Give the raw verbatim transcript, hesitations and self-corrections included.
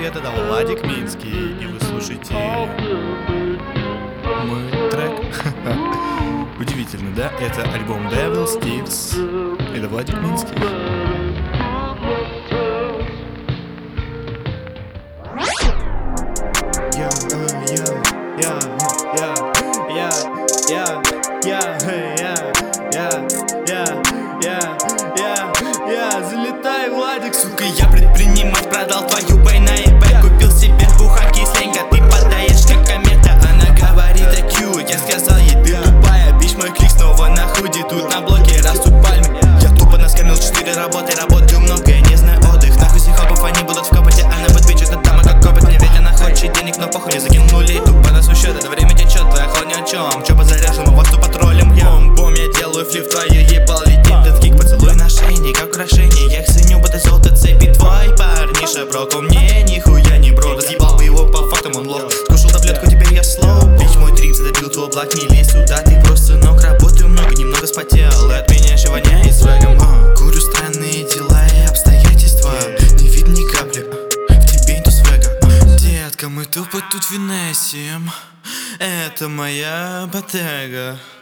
привет, это Владик Минский, и вы слушаете мой трек. Удивительно, да? Это альбом Devil's Thieves. Это Владик Минский. Я, я, я, я, я, я, я, я, я, я, я, я, залетай, Владик, сука, я предпринимать, продал твою бэй на eBay. Купил себе буханки и сленга, ты подаешь как комета. Она говорит ай кью, я сказал ей, ты тупая. Бич, мой клик снова на худи, тут на блоке растут пальмы. Я тупо наскамил четыре работы, работаю много, я не знаю отдых. Нахуй всех хопов, они будут в копоте, она подбичит, это дама как копот. Мне ведь она хочет денег, но похуй, не закинули. Тупо на свой счет, это время течет, твоя хуй ни о чем. Чё позаряжен, мы вас тут патрулем, я бум, я делаю флип, твою ебал летит этот кик. Поцелуй на шее, как украшение, я их ценю, будто золото цепи. Твой парниша брок, он мне нихуя не бро. Разъебал бы его по фактам, он лох. Скушал таблетку, теперь я слоу. Бич, мой дрим задавил твой облак, не лезь сюда, ты просто ног. Работаю много, немного спотел, и от меня еще воняет свегом. uh. Курю странные дела и обстоятельства, не видно ни капли, uh. в тебе нету свега. uh. Детка, мы тупо тут финесим, это моя ботега.